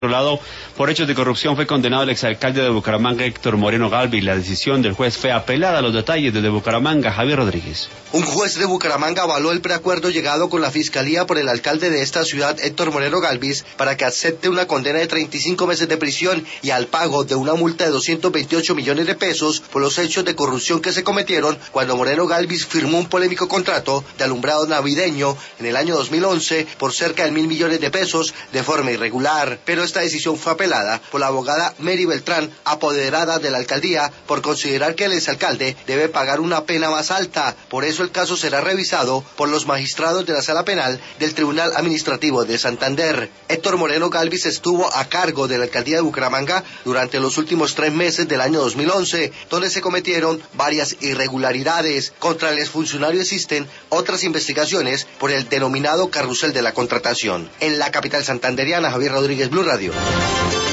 Por otro lado, por hechos de corrupción fue condenado el exalcalde de Bucaramanga, Héctor Moreno Galvis. La decisión del juez fue apelada. Los detalles desde Bucaramanga, Javier Rodríguez. Un juez de Bucaramanga avaló el preacuerdo llegado con la fiscalía por el alcalde de esta ciudad, Héctor Moreno Galvis, para que acepte una condena de 35 meses de prisión y al pago de una multa de 228 millones de pesos por los hechos de corrupción que se cometieron cuando Moreno Galvis firmó un polémico contrato de alumbrado navideño en el año 2011 por cerca de 1.000 millones de pesos de forma irregular. Pero esta decisión fue apelada por la abogada Mary Beltrán, apoderada de la alcaldía, por considerar que el exalcalde debe pagar una pena más alta. Por eso el caso será revisado por los magistrados de la Sala Penal del Tribunal Administrativo de Santander. Héctor Moreno Galvis estuvo a cargo de la alcaldía de Bucaramanga durante los últimos 3 meses del año 2011, donde se cometieron varias irregularidades. Contra el exfuncionario existen otras investigaciones por el denominado carrusel de la contratación. En la capital santanderiana, Javier Rodríguez, Blue Radio.